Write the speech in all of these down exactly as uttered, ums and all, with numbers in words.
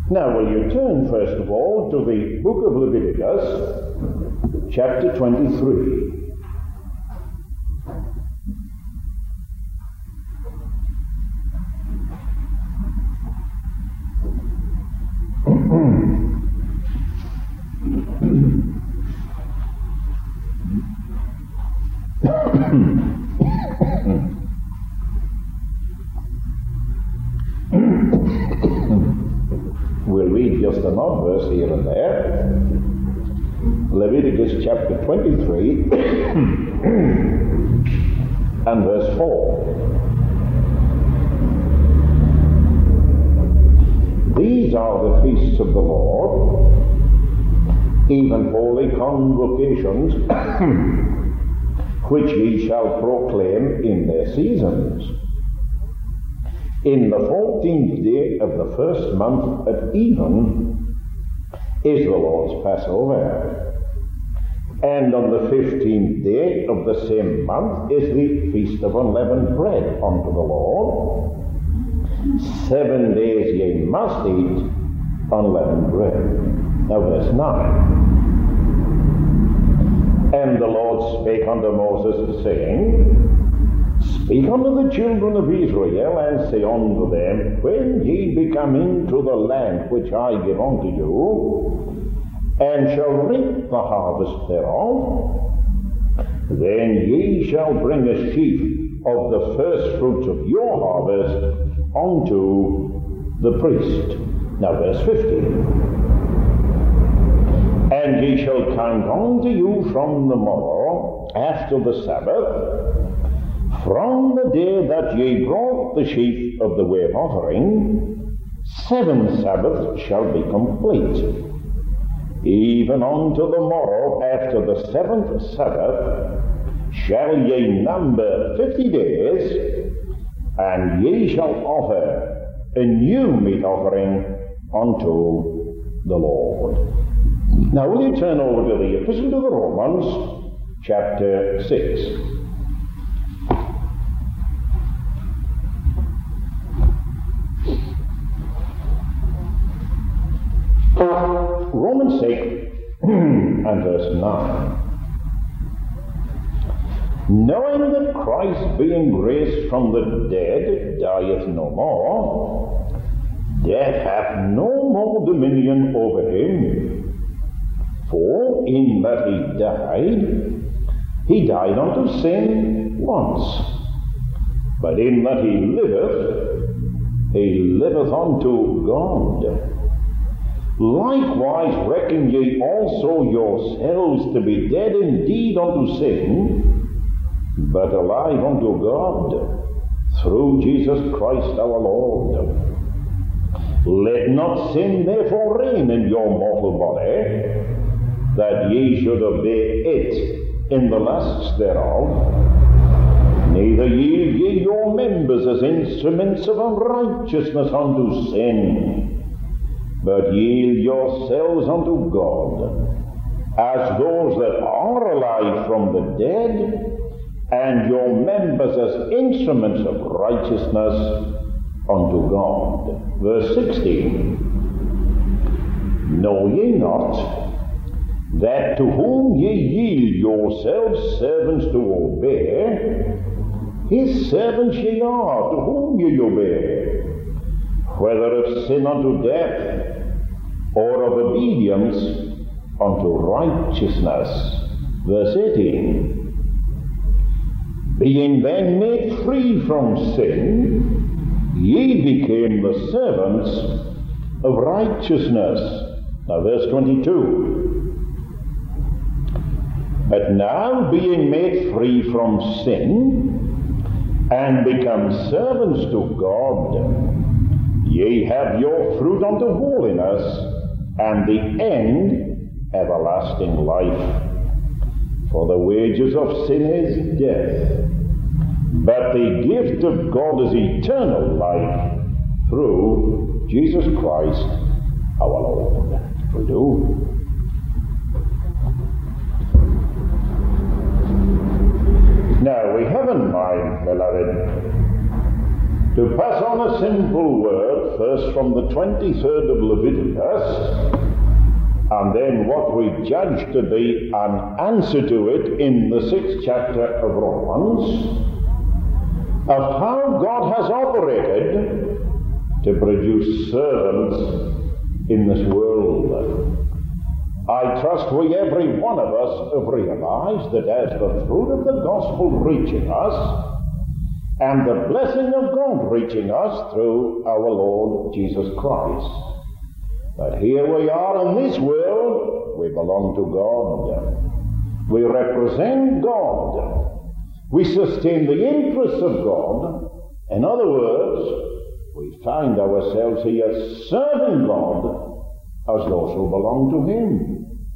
Now, will you turn first of all to the book of Leviticus, chapter twenty-three. We'll read just an odd verse here and there. Leviticus chapter twenty-three and verse four. These are the feasts of the Lord, even holy convocations, which ye shall proclaim in their seasons. In the fourteenth day of the first month at even is the Lord's Passover. And on the fifteenth day of the same month is the Feast of Unleavened Bread unto the Lord. Seven days ye must eat unleavened bread. Now verse nine. And the Lord spake unto Moses, saying, Speak unto the children of Israel, and say unto them, When ye be come into the land which I give unto you, and shall reap the harvest thereof, then ye shall bring a sheaf of the first fruits of your harvest unto the priest. Now verse fifteen. And ye shall count unto you from the morrow after the Sabbath, from the day that ye brought the sheaf of the wave offering, seven Sabbaths shall be complete. Even unto the morrow after the seventh Sabbath shall ye number fifty days, and ye shall offer a new meat offering unto the Lord. Now will you turn over to the Epistle to the Romans, chapter six. Romans six and verse nine. Knowing that Christ, being raised from the dead, dieth no more, death hath no more dominion over him. For in that he died, he died unto sin once. But in that he liveth, he liveth unto God. Likewise reckon ye also yourselves to be dead indeed unto sin, but alive unto God, through Jesus Christ our Lord. Let not sin therefore reign in your mortal body, that ye should obey it in the lusts thereof. Neither yield ye your members as instruments of unrighteousness unto sin, but yield yourselves unto God, as those that are alive from the dead, and your members as instruments of righteousness unto God. Verse sixteen. Know ye not that to whom ye yield yourselves servants to obey, his servants ye are, to whom ye obey, whether of sin unto death, or of obedience unto righteousness. Verse eighteen. Being then made free from sin, ye became the servants of righteousness. Now verse twenty-two. But now being made free from sin, and become servants to God, ye have your fruit unto holiness, and the end everlasting life. For the wages of sin is death, but the gift of God is eternal life through Jesus Christ our Lord. We do. Now we have in mind, beloved, To pass on a simple word, first from the twenty-third of Leviticus, and then what we judge to be an answer to it in the sixth chapter of Romans, of how God has operated to produce servants in this world. I trust we, every one of us, have realized that as the fruit of the gospel reaching us, and the blessing of God reaching us through our Lord Jesus Christ, that here we are in this world, we belong to God. We represent God. We sustain the interests of God. In other words, we find ourselves here serving God as those who belong to Him.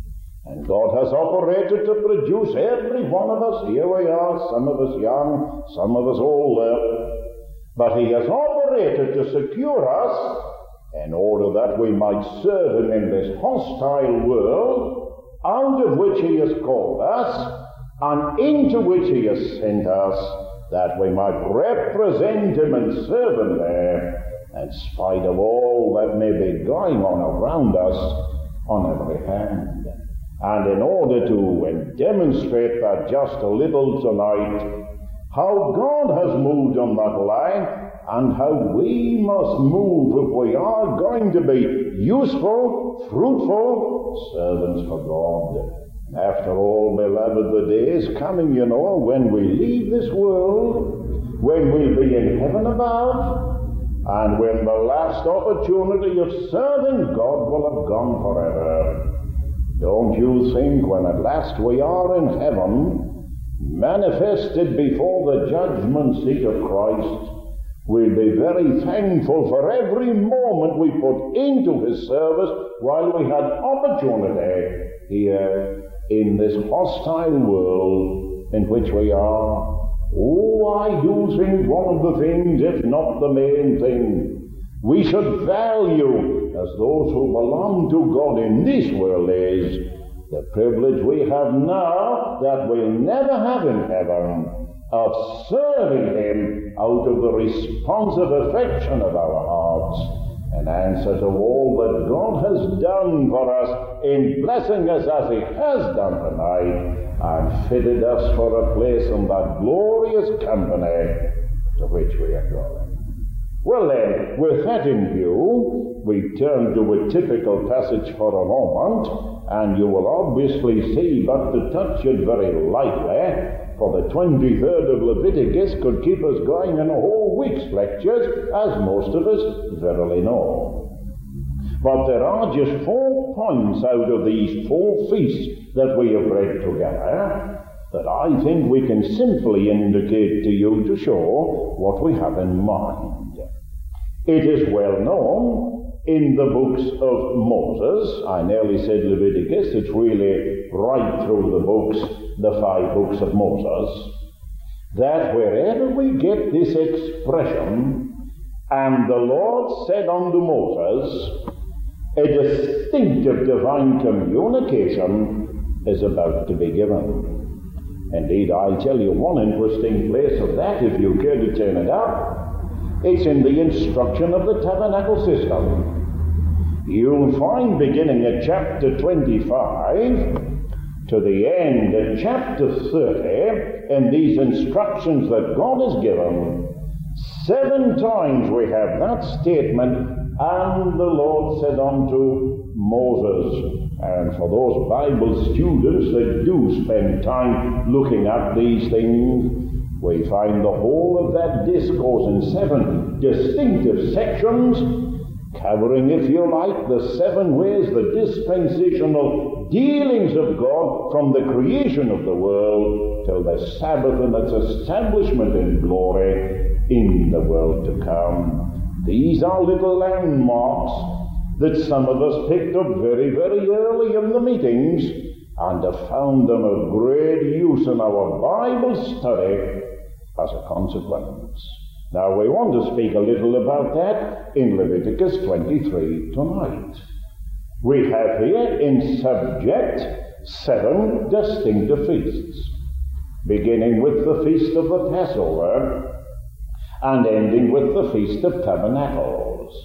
And God has operated to produce every one of us. Here we are, some of us young, some of us older. But He has operated to secure us in order that we might serve Him in this hostile world, out of which He has called us, and into which He has sent us, that we might represent Him and serve Him there, in spite of all that may be going on around us on every hand. And in order to demonstrate that just a little tonight, how God has moved on that line, and how we must move if we are going to be useful, fruitful servants for God. After all, beloved, the day is coming, you know, when we leave this world, when we'll be in heaven above, and when the last opportunity of serving God will have gone forever. Don't you think when at last we are in heaven, manifested before the judgment seat of Christ, we'll be very thankful for every moment we put into His service while we had opportunity here in this hostile world in which we are. Oh, I do think one of the things, if not the main thing, we should value as those who belong to God in this world is the privilege we have now that we'll never have in heaven of serving Him out of the responsive affection of our hearts, in answer to all that God has done for us in blessing us as He has done tonight, and fitted us for a place in that glorious company to which we are going. Well then, with that in view, we turn to a typical passage for a moment, and you will obviously see, but to touch it very lightly, for the twenty-third of Leviticus could keep us going in a whole week's lectures, as most of us verily know. But there are just four points out of these four feasts that we have read together that I think we can simply indicate to you to show what we have in mind. It is well known in the books of Moses, I nearly said Leviticus, it's really right through the books, the five books of Moses, that wherever we get this expression, and the Lord said unto Moses, a distinctive divine communication is about to be given. Indeed, I'll tell you one interesting place of that, if you care to turn it up. It's in the instruction of the tabernacle system. You'll find, beginning at chapter twenty-five to the end at chapter thirty, in these instructions that God has given, seven times we have that statement, and the Lord said unto Moses. And for those Bible students that do spend time looking at these things, we find the whole of that discourse in seven distinctive sections, covering, if you like, the seven ways, the dispensational dealings of God from the creation of the world till the Sabbath and its establishment in glory in the world to come. These are little landmarks that some of us picked up very, very early in the meetings and have found them of great use in our Bible study as a consequence. Now we want to speak a little about that in Leviticus twenty-three tonight. We have here in subject seven distinctive feasts, beginning with the feast of the Passover. and ending with the Feast of Tabernacles.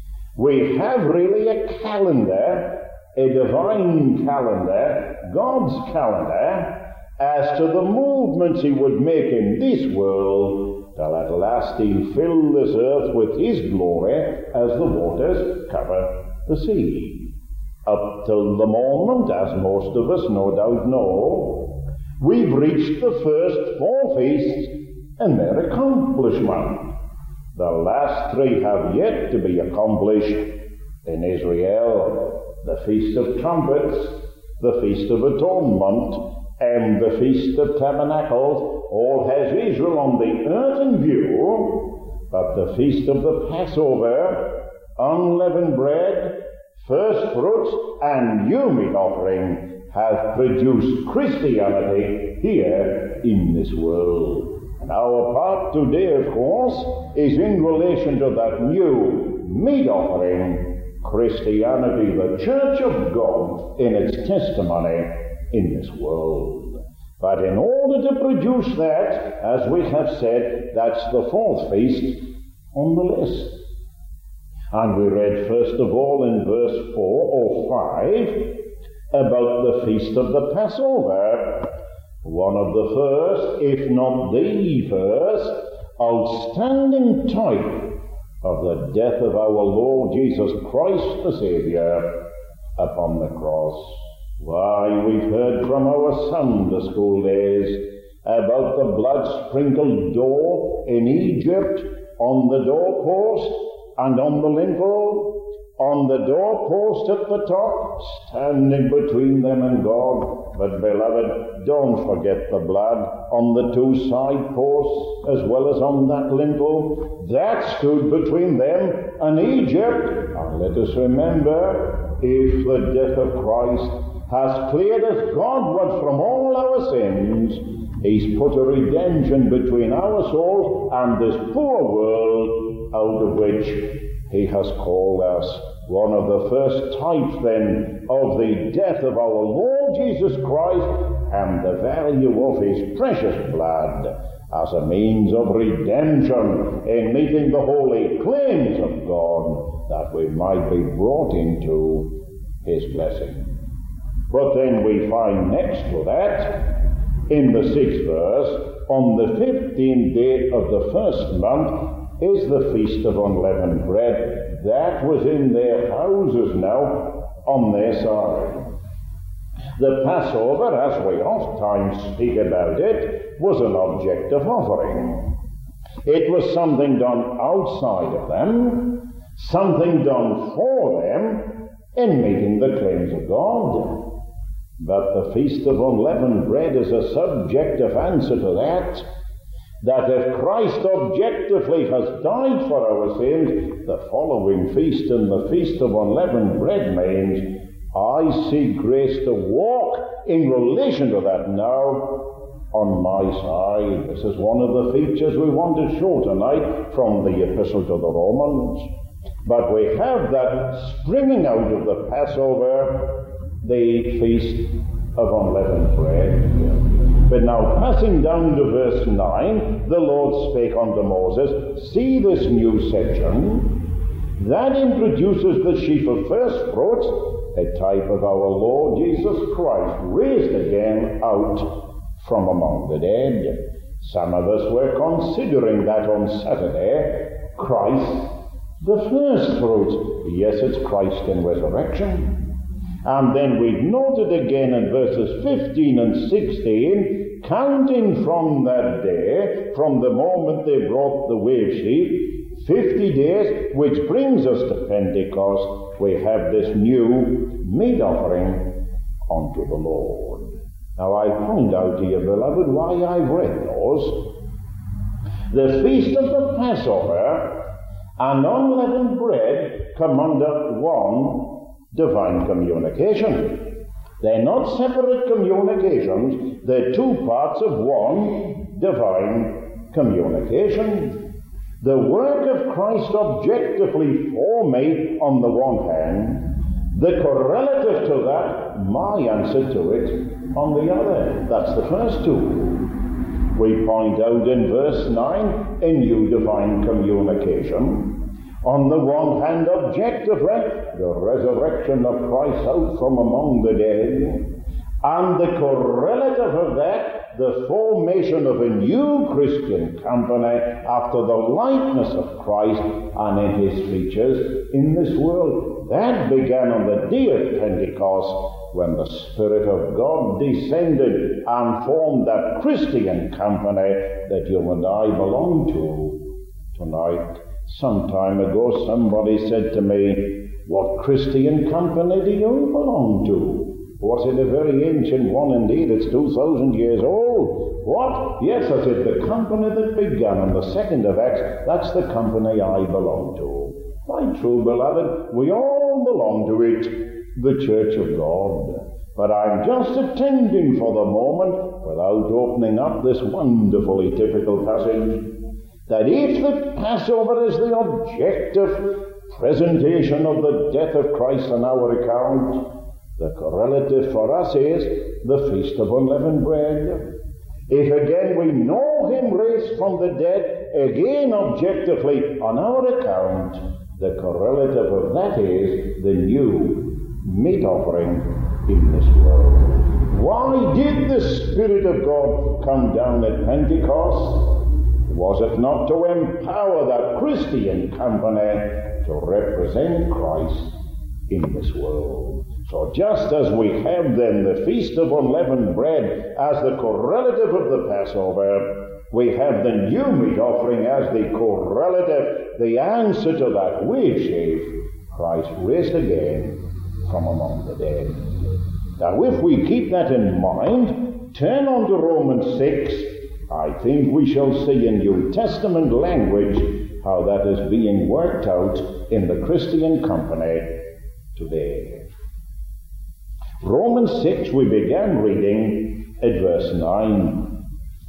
We have really a calendar, a divine calendar, God's calendar, as to the movements he would make in this world, till at last he fill this earth with his glory as the waters cover the sea. Up till the moment, as most of us no doubt know, we've reached the first four feasts and their accomplishment. The last three have yet to be accomplished in Israel: the Feast of Trumpets, the Feast of Atonement, and the Feast of Tabernacles. All has Israel on the earth in view, but the Feast of the Passover, unleavened bread, first fruits, and new meat offering have produced Christianity here in this world. And our part today, of course, is in relation to that new meat offering, Christianity, the Church of God, in its testimony in this world. But in order to produce that, as we have said, that's the fourth feast on the list. And we read first of all in verse four or five about the Feast of the Passover, one of the first, if not the first, outstanding type of the death of our Lord Jesus Christ the Saviour upon the cross. Why, we've heard from our Sunday school days about the blood-sprinkled door in Egypt, on the doorpost and on the lintel, on the doorpost at the top, standing between them and God. But beloved, don't forget the blood on the two side posts as well as on that lintel. That stood between them and Egypt. And let us remember, if the death of Christ has cleared us Godward from all our sins, he's put a redemption between our souls and this poor world, out of which he has called us. One of the first types then of the death of our Lord Jesus Christ and the value of his precious blood as a means of redemption in meeting the holy claims of God, that we might be brought into his blessing. But then we find next to that, in the sixth verse, on the fifteenth day of the first month is the Feast of Unleavened Bread. That was in their houses now, on their side. The Passover, as we oft times speak about it, was an object of offering. It was something done outside of them, something done for them in meeting the claims of God. But the Feast of Unleavened Bread is a subjective answer to that, that if Christ objectively has died for our sins, the following feast and the Feast of Unleavened Bread means, I seek grace to walk in relation to that now on my side. This is one of the features we want to show tonight from the Epistle to the Romans. But we have that springing out of the Passover, the Feast of Unleavened Bread. But now, passing down to verse nine, the Lord spake unto Moses, see this new section, that introduces the sheaf of first fruits, a type of our Lord Jesus Christ, raised again out from among the dead. Some of us were considering that on Saturday, Christ, the first fruits. Yes, it's Christ in resurrection. And then we've noted again in verses fifteen and sixteen, counting from that day, from the moment they brought the wave sheaf, fifty days, which brings us to Pentecost, we have this new meat offering unto the Lord. Now I point out to you, beloved, why I've read those. The Feast of the Passover and unleavened bread come under one divine communication. They're not separate communications, they're two parts of one divine communication. The work of Christ objectively for me on the one hand, the correlative to that, my answer to it, on the other. That's the first two. we point out in verse nine, a new divine communication. On the one hand, objectively, the resurrection of Christ out from among the dead, and the correlative of that, the formation of a new Christian company after the likeness of Christ and in his features in this world. That began on the day of Pentecost, when the Spirit of God descended and formed that Christian company that you and I belong to tonight. Some time ago, somebody said to me, "What Christian company do you belong to?" Was it a very ancient one indeed? It's two thousand years old. What? Yes, I said, the company that began on the second of Acts, that's the company I belong to. My true beloved, we all belong to it, the Church of God. But I'm just attending for the moment, without opening up this wonderfully typical passage, that if the Passover is the objective presentation of the death of Christ on our account, the correlative for us is the Feast of Unleavened Bread. If again we know him raised from the dead, again objectively on our account, the correlative of that is the new meat offering in this world. Why did the Spirit of God come down at Pentecost? Was it not to empower that Christian company to represent Christ in this world? So just as we have then the Feast of Unleavened Bread as the correlative of the Passover, we have the new meat offering as the correlative, the answer to that wage shave, Christ raised again from among the dead. Now if we keep that in mind, turn on to Romans six, I think we shall see in New Testament language how that is being worked out in the Christian company today. Romans six, we began reading at verse nine.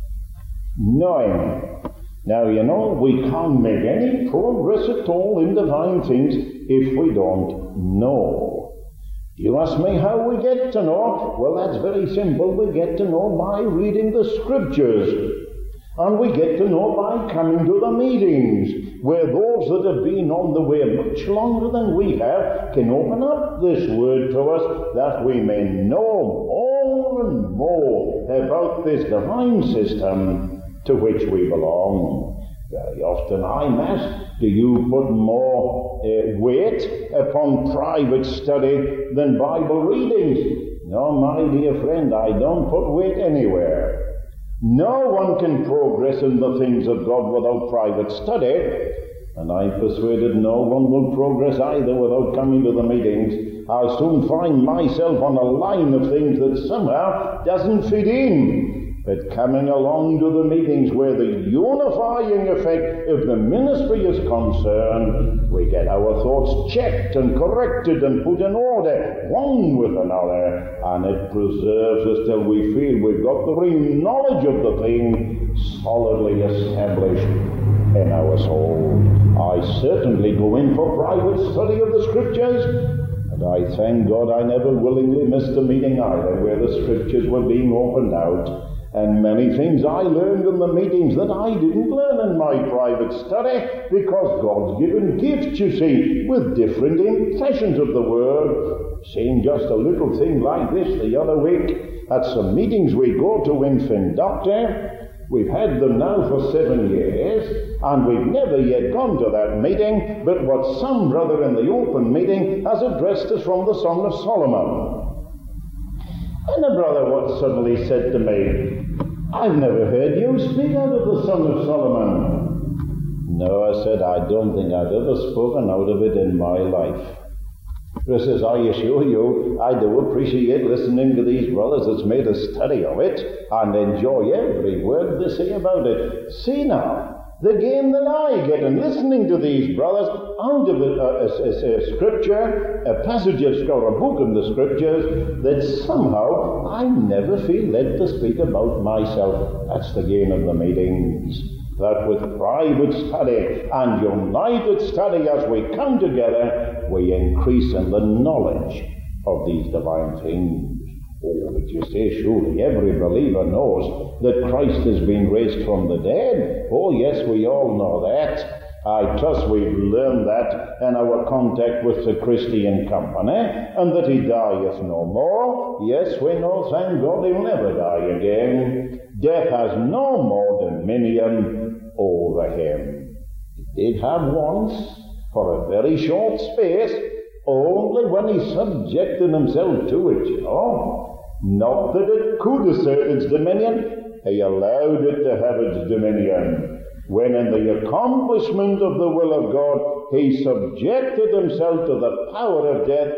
Nine. Now, you know, we can't make any progress at all in divine things if we don't know. You ask me how we get to know? Well, that's very simple. We get to know by reading the Scriptures. And we get to know by coming to the meetings, where those that have been on the way much longer than we have can open up this word to us, that we may know more and more about this divine system to which we belong. Very often I'm asked, do you put more uh, weight upon private study than Bible readings? No, my dear friend, I don't put weight anywhere. No one can progress in the things of God without private study, and I'm persuaded no one will progress either without coming to the meetings. I'll soon find myself on a line of things that somehow doesn't fit in. But coming along to the meetings where the unifying effect of the ministry is concerned, we get our thoughts checked and corrected and put in order, one with another, and it preserves us till we feel we've got the real knowledge of the thing solidly established in our soul. I certainly go in for private study of the Scriptures, and I thank God I never willingly missed a meeting either where the Scriptures were being opened out. And many things I learned in the meetings that I didn't learn in my private study, because God's given gifts, you see, with different impressions of the Word. Seeing just a little thing like this the other week at some meetings we go to in Findoctor. We've had them now for seven years, and we've never yet gone to that meeting, but what some brother in the open meeting has addressed us from the Song of Solomon. And the brother what suddenly said to me, I've never heard you speak out of the Song of Solomon. No, I said, I don't think I've ever spoken out of it in my life. He says, I assure you, I do appreciate listening to these brothers that's made a study of it and enjoy every word they say about it. See now, the gain that I get in listening to these brothers out of a, a, a, a scripture, a passage of or a book of the Scriptures, that somehow I never feel led to speak about myself. That's the gain of the meetings. That with private study and united study as we come together, we increase in the knowledge of these divine things. Oh, but you say, surely every believer knows that Christ has been raised from the dead. Oh, yes, we all know that. I trust we've learned that in our contact with the Christian company, and that he dieth no more. Yes, we know, thank God, he'll never die again. Death has no more dominion over him. He did have once, for a very short space, only when he subjected himself to it, you know. Not that it could assert its dominion, he allowed it to have its dominion. When in the accomplishment of the will of God, he subjected himself to the power of death,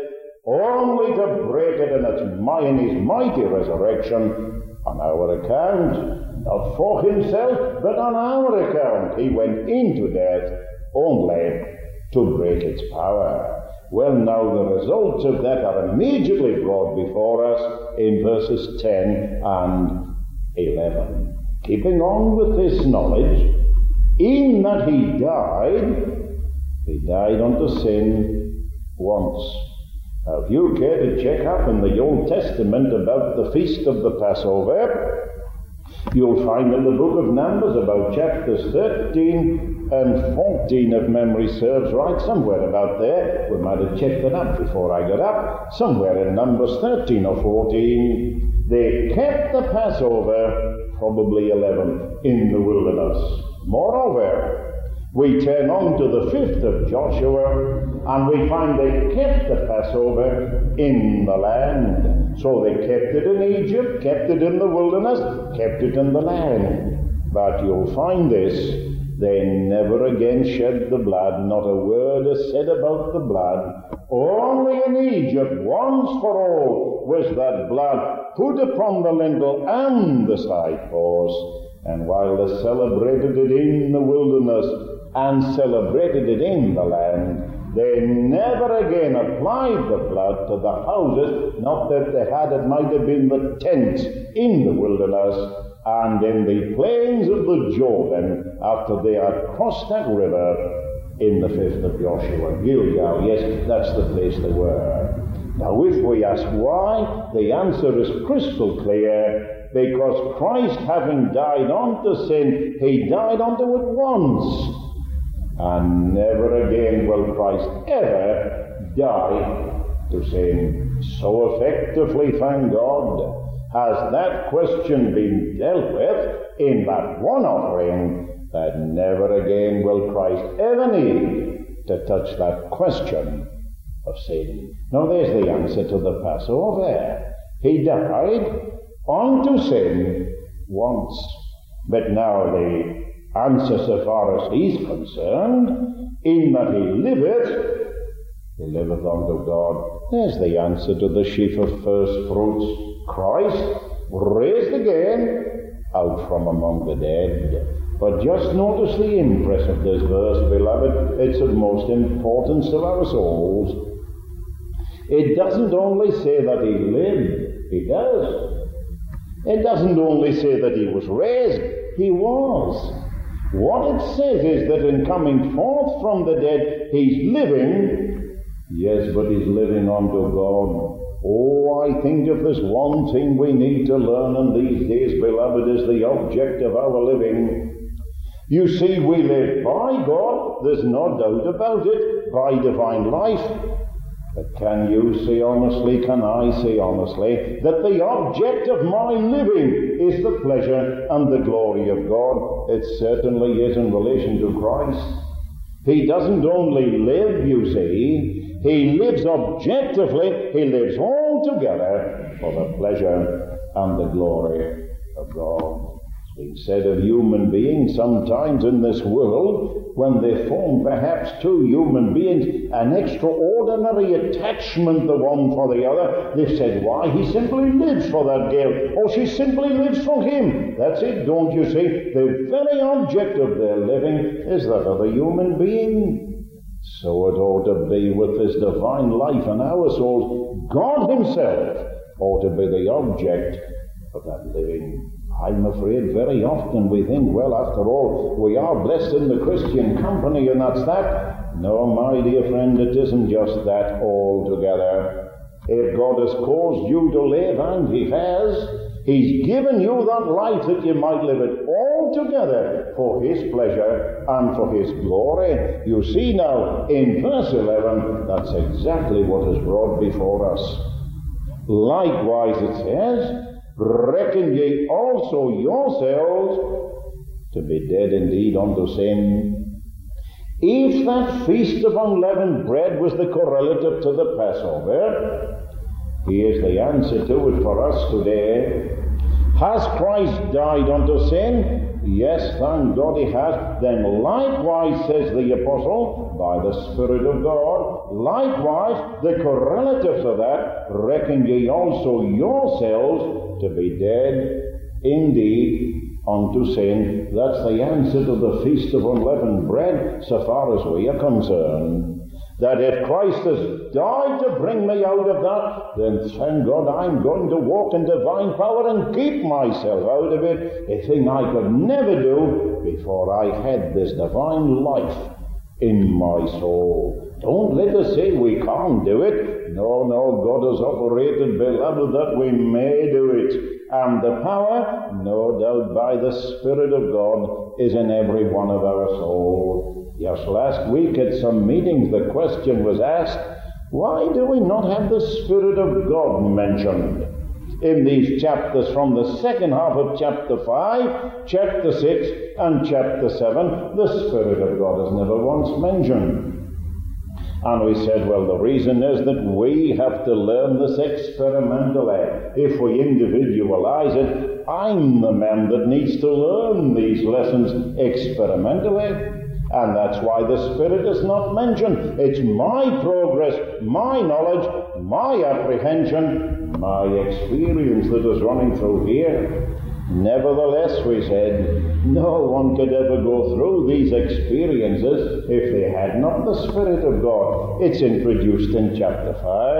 only to break it in, its, in his mighty resurrection on our account. Not for himself, but on our account. He went into death only to break its power. Well, now the results of that are immediately brought before us in verses ten and eleven. Keeping on with this knowledge, in that he died, he died unto sin once. Now, if you care to check up in the Old Testament about the feast of the Passover, you'll find in the book of Numbers about chapters thirteen and fourteen, if memory serves right, somewhere about there. We might have checked it up before I got up. Somewhere in Numbers thirteen or fourteen, they kept the Passover, probably eleven, in the wilderness. Moreover, we turn on to the fifth of Joshua, and we find they kept the Passover in the land. So they kept it in Egypt, kept it in the wilderness, kept it in the land. But you'll find this, they never again shed the blood, not a word is said about the blood. Only in Egypt, once for all, was that blood put upon the lintel and the side post. And while they celebrated it in the wilderness and celebrated it in the land, they never again applied the blood to the houses. Not that they had, it might have been the tents in the wilderness and in the plains of the Jordan after they had crossed that river in the fifth of Joshua. Gilgal, yes, that's the place they were. Now, if we ask why, the answer is crystal clear. Because Christ, having died unto sin, he died unto it once. And never again will Christ ever die to sin. So effectively, thank God, has that question been dealt with in that one offering, that never again will Christ ever need to touch that question of sin. Now there's the answer to the Passover. He died unto sin once. But now the answer, so far as he's concerned, in that he liveth, he liveth unto God. There's the answer to the sheaf of first fruits. Christ raised again out from among the dead. But just notice the impress of this verse, beloved. It's of most importance to our souls. It doesn't only say that he lived, he does. It doesn't only say that he was raised, he was. What it says is that in coming forth from the dead, he's living. Yes, but he's living unto God. Oh, I think if there's one thing we need to learn in these days, beloved, is the object of our living. You see, we live by God, there's no doubt about it, by divine life. But can you say honestly, can I say honestly, that the object of my living is the pleasure and the glory of God? It certainly is in relation to Christ. He doesn't only live, you see, he lives objectively, he lives altogether for the pleasure and the glory of God. It's been said of human beings sometimes in this world, when they form perhaps two human beings an extraordinary attachment the one for the other, they've said, why, he simply lives for that girl, or she simply lives for him. That's it, don't you see? The very object of their living is that of a human being. So it ought to be with this divine life in our souls. God himself ought to be the object of that living. I'm afraid very often we think, well, after all, we are blessed in the Christian company, and that's that. No, my dear friend, it isn't just that altogether. If God has caused you to live, and He has, He's given you that life that you might live it altogether for His pleasure and for His glory. You see now, in verse eleven, that's exactly what is brought before us. Likewise it says, reckon ye also yourselves to be dead indeed unto sin. If that feast of unleavened bread was the correlative to the Passover, here's the answer to it for us today. Has Christ died unto sin? Yes, thank God He has. Then likewise, says the apostle, by the Spirit of God, likewise, the correlative to that, reckon ye also yourselves to be dead indeed unto sin. That's the answer to the Feast of Unleavened Bread, so far as we are concerned. That if Christ has died to bring me out of that, then thank God I'm going to walk in divine power and keep myself out of it, a thing I could never do before I had this divine life in my soul. Don't let us say we can't do it. No, no, God has operated, beloved, that we may do it. And the power, no doubt by the Spirit of God, is in every one of our souls. Yes, last week at some meetings the question was asked, why do we not have the Spirit of God mentioned in these chapters from the second half of chapter five, chapter six, and chapter seven? The Spirit of God is never once mentioned. And we said, well, the reason is that we have to learn this experimentally. If we individualize it, I'm the man that needs to learn these lessons experimentally. And that's why the Spirit is not mentioned. It's my progress, my knowledge, my apprehension, my experience that is running through here. Nevertheless, we said, no one could ever go through these experiences if they had not the Spirit of God. It's introduced in chapter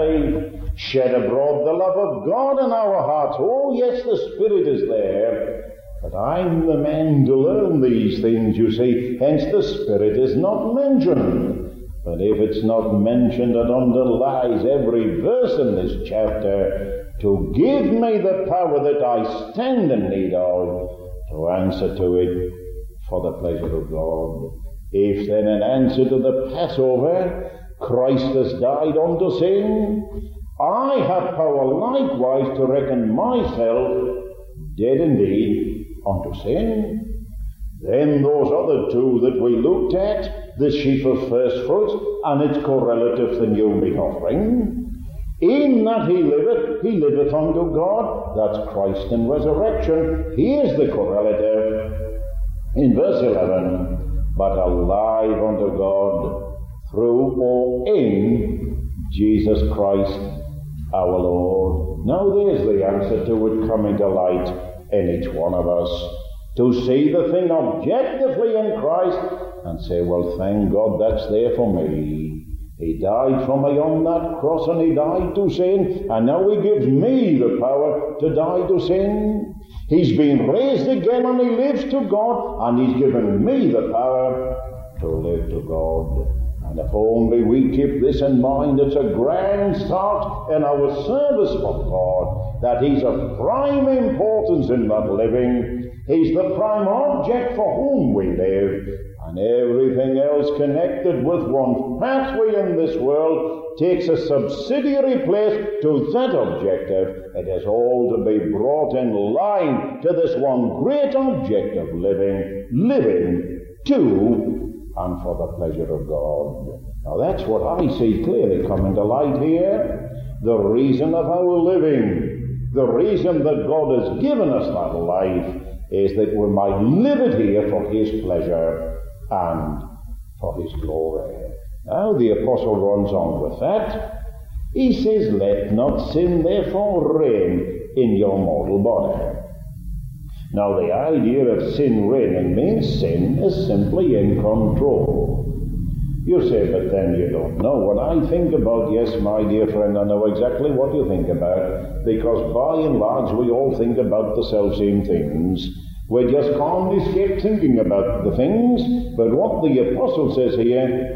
five. Shed abroad the love of God in our hearts. Oh, yes, the Spirit is there. But I'm the man to learn these things, you see. Hence the Spirit is not mentioned. But if it's not mentioned, it underlies every verse in this chapter to give me the power that I stand in need of to answer to it for the pleasure of God. If then in answer to the Passover, Christ has died unto sin, I have power likewise to reckon myself dead indeed unto sin. Then those other two that we looked at, the sheaf of first fruits and its correlative, the new meat offering, in that he liveth, he liveth unto God. That's Christ in resurrection. He is the correlative. In verse eleven, but alive unto God through or in Jesus Christ our Lord. Now there's the answer to it coming to light in each one of us. To see the thing objectively in Christ and say, well, thank God that's there for me. He died for me on that cross and he died to sin, and now he gives me the power to die to sin. He's been raised again and he lives to God, and he's given me the power to live to God. And if only we keep this in mind, it's a grand start in our service for God, that he's of prime importance in that living. He's the prime object for whom we live, and everything else connected with one's pathway in this world takes a subsidiary place to that objective. It is all to be brought in line to this one great object of living, living to and for the pleasure of God. Now that's what I see clearly coming to light here. The reason of our living, the reason that God has given us that life, is that we might live it here for his pleasure and for his glory. Now the apostle runs on with that. He says, let not sin therefore reign in your mortal body. Now the idea of sin reigning means sin is simply in control. You say, but then you don't know. When I think about, yes, my dear friend, I know exactly what you think about, because by and large we all think about the self-same things. We just can't escape thinking about the things. But what the apostle says here,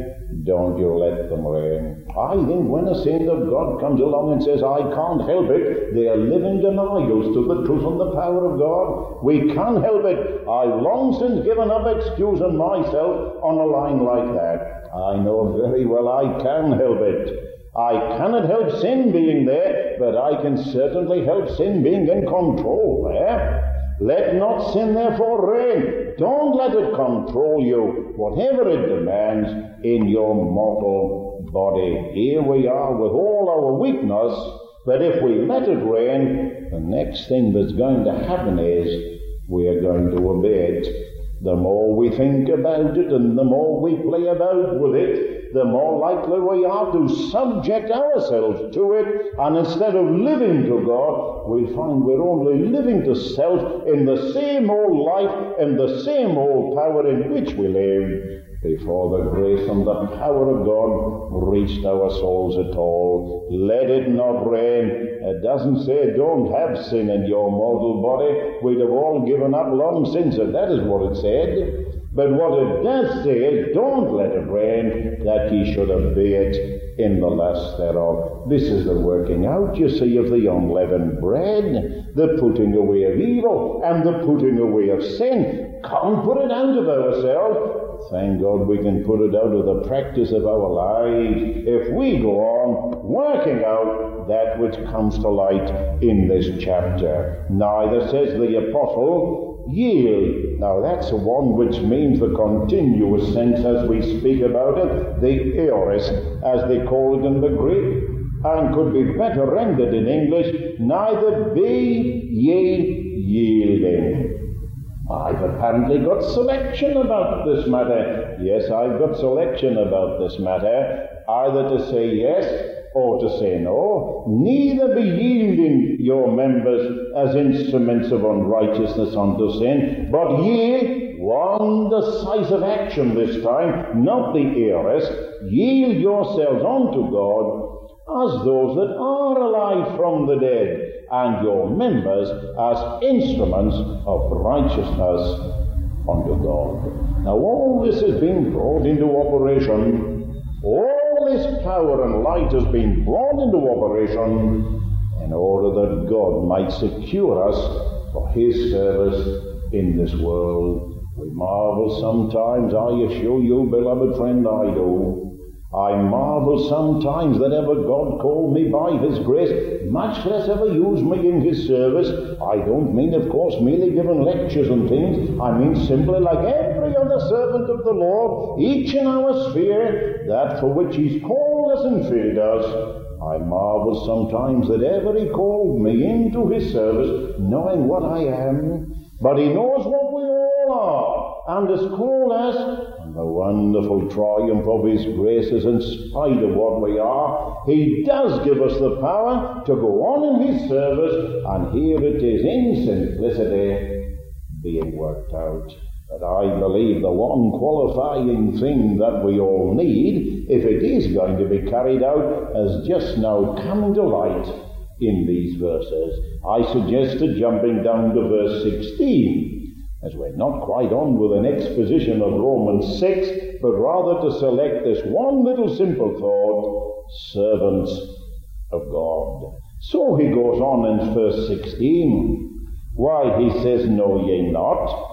don't you let them reign. I think when a saint of God comes along and says, I can't help it, they are living denials to the truth and the power of God. We can't help it. I've long since given up excusing myself on a line like that. I know very well I can help it. I cannot help sin being there, but I can certainly help sin being in control there. Let not sin therefore reign. Don't let it control you, whatever it demands in your mortal body. Here we are with all our weakness, but if we let it reign, the next thing that's going to happen is we are going to obey it. The more we think about it and the more we play about with it, the more likely we are to subject ourselves to it, and instead of living to God, we find we're only living to self in the same old life and the same old power in which we lived before the grace and the power of God reached our souls at all. Let it not reign. It doesn't say don't have sin in your mortal body. We'd have all given up long since if that is what it said. But what it does say is, don't let it reign, that ye should obey it in the lust thereof. This is the working out, you see, of the unleavened bread, the putting away of evil, and the putting away of sin. Can't put it out of ourselves. Thank God we can put it out of the practice of our lives if we go on working out that which comes to light in this chapter. Neither, says the apostle, yield. Now that's the one which means the continuous sense as we speak about it, the aorist, as they call it in the Greek, and could be better rendered in English, neither be ye yielding. I've apparently got selection about this matter. Yes, I've got selection about this matter, either to say yes or to say no. Neither be yielding your members as instruments of unrighteousness unto sin, but yield, one decisive action this time, not the aorist, yield yourselves unto God as those that are alive from the dead, and your members as instruments of righteousness unto God. Now all this is being brought into operation. All this power and light has been brought into operation in order that God might secure us for his service in this world. We marvel sometimes, I assure you, beloved friend, I do. I marvel sometimes that ever God called me by his grace, much less ever used me in his service. I don't mean, of course, merely giving lectures and things. I mean simply like every other servant of the Lord, each in our sphere, that for which he's called us and filled us. I marvel sometimes that ever he called me into his service, knowing what I am. But he knows what we all are, and has called us. And the wonderful triumph of his graces, in spite of what we are, he does give us the power to go on in his service, and here it is in simplicity being worked out. But I believe the one qualifying thing that we all need, if it is going to be carried out, has just now come to light in these verses. I suggested jumping down to verse sixteen, as we're not quite on with an exposition of Romans six, but rather to select this one little simple thought, servants of God. So he goes on in verse sixteen. Why, he says, know ye not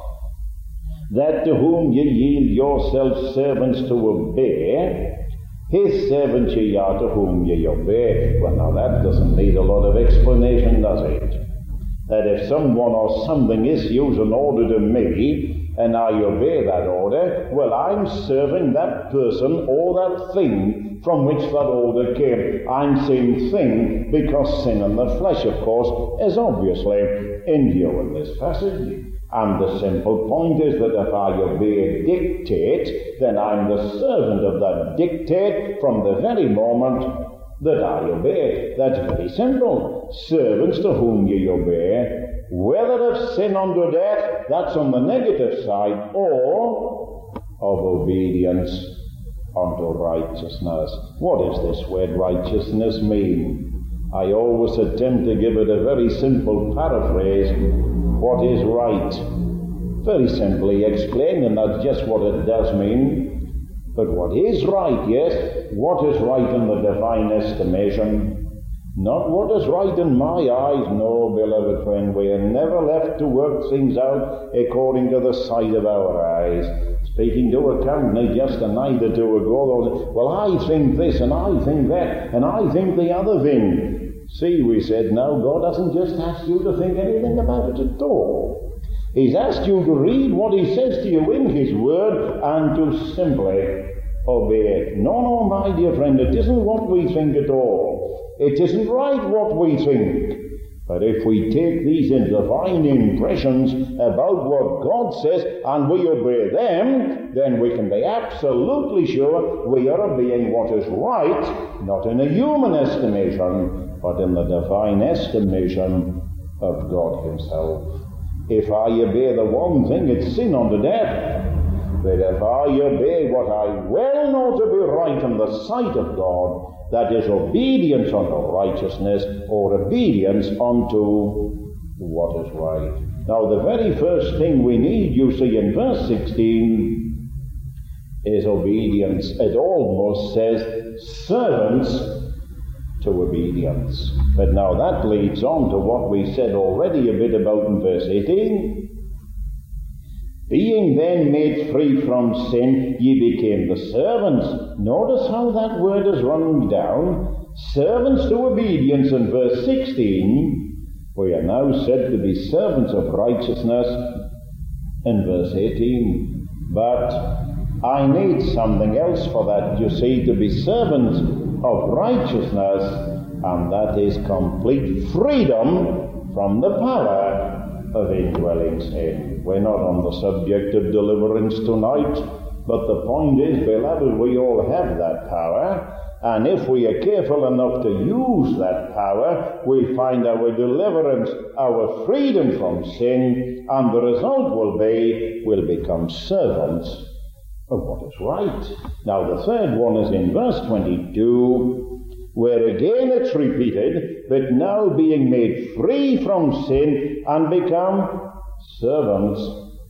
that to whom ye yield yourselves servants to obey, his servants ye are to whom ye obey. Well, now that doesn't need a lot of explanation, does it? That if someone or something issues an order to me, and I obey that order, well, I'm serving that person or that thing from which that order came. I'm saying thing because sin in the flesh, of course, is obviously in view in this passage. And the simple point is that if I obey a dictate, then I'm the servant of that dictate from the very moment that I obey it. That's very simple. Servants to whom ye obey, whether of sin unto death, that's on the negative side, or of obedience unto righteousness. What does this word righteousness mean? I always attempt to give it a very simple paraphrase. What is right? Very simply explained, and that's just what it does mean. But what is right, yes, what is right in the divine estimation? Not what is right in my eyes. No, beloved friend, we are never left to work things out according to the sight of our eyes. Speaking to a company just a night or two ago, well, I think this, and I think that, and I think the other thing. See, we said, no, God doesn't just ask you to think anything about it at all. He's asked you to read what he says to you in his word and to simply obey it. No, no, my dear friend, it isn't what we think at all. It isn't right what we think. But if we take these divine impressions about what God says and we obey them, then we can be absolutely sure we are obeying what is right, not in a human estimation, but in the divine estimation of God himself. If I obey the one thing, it's sin unto death. But if I obey what I well know to be right in the sight of God, that is obedience unto righteousness, or obedience unto what is right. Now, the very first thing we need, you see, in verse sixteen, is obedience. It almost says servants to obedience. But now that leads on to what we said already a bit about in verse eighteen. Being then made free from sin, ye became the servants. Notice how that word is running down. Servants to obedience in verse sixteen. We are now said to be servants of righteousness in verse eighteen. But I need something else for that, you see, to be servants of righteousness, and that is complete freedom from the power of indwelling sin. We're not on the subject of deliverance tonight, but the point is, beloved, we all have that power, and if we are careful enough to use that power, we'll find our deliverance, our freedom from sin, and the result will be we'll become servants of what is right. Now, the third one is in verse twenty-two, where again it's repeated, but now being made free from sin and become servants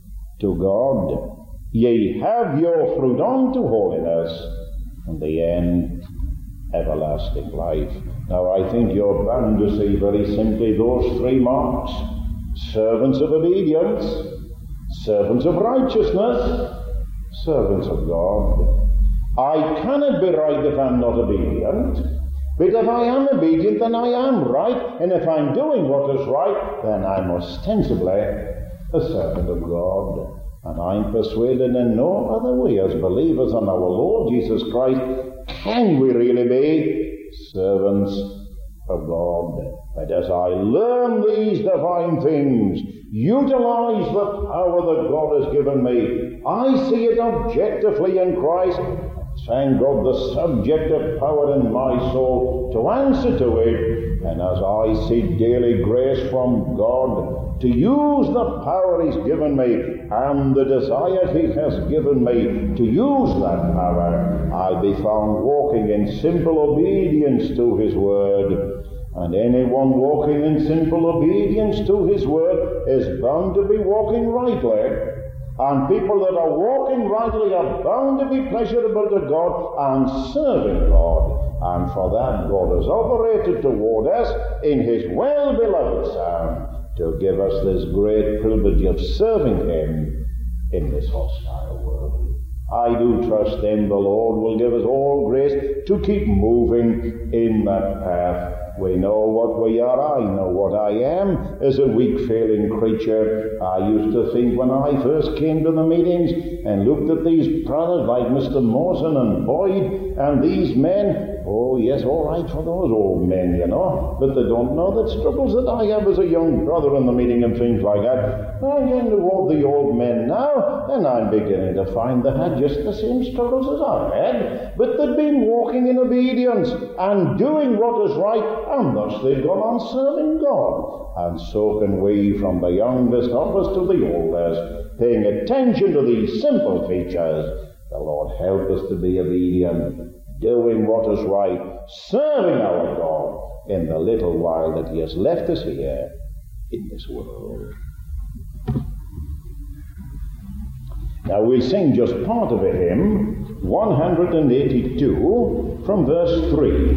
to God. Ye have your fruit unto holiness, and the end, everlasting life. Now I think you're bound to see very simply those three marks. Servants of obedience, servants of righteousness, servants of God. I cannot be right if I'm not obedient. But if I am obedient, then I am right. And if I'm doing what is right, then I'm ostensibly a servant of God. And I'm persuaded in no other way, as believers in our Lord Jesus Christ, can we really be servants of God. But as I learn these divine things, utilize the power that God has given me, I see it objectively in Christ. Thank God, the subject of power in my soul to answer to it, and as I see daily grace from God to use the power He's given me and the desire He has given me to use that power, I'll be found walking in simple obedience to His word. And anyone walking in simple obedience to His word is bound to be walking rightly. And people that are walking rightly are bound to be pleasurable to God and serving God. And for that, God has operated toward us in His well-beloved Son to give us this great privilege of serving Him in this hostile world. I do trust then the Lord will give us all grace to keep moving in that path. We know what we are. I know what I am as a weak, failing creature. I used to think when I first came to the meetings and looked at these brothers like Mister Mawson and Boyd and these men, oh yes, all right for those old men, you know, but they don't know the struggles that I have as a young brother in the meeting and things like that. I'm getting toward the old men now, and I'm beginning to find they had just the same struggles as I had, but they'd been walking in obedience and doing what is right, and thus they've gone on serving God. And so can we, from the youngest of us to the oldest, paying attention to these simple features. The Lord help us to be obedient, doing what is right, serving our God in the little while that He has left us here in this world. Now we'll sing just part of a hymn, one eighty-two, from verse three.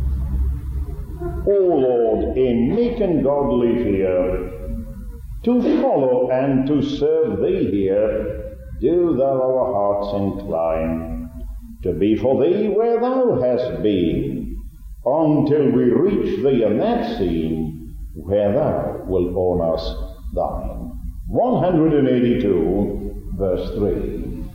O Lord, in meek and godly fear, to follow and to serve thee here, do thou our hearts incline, to be for thee where thou hast been, until we reach thee in that scene, where thou wilt own us thine. one eighty-two, verse three.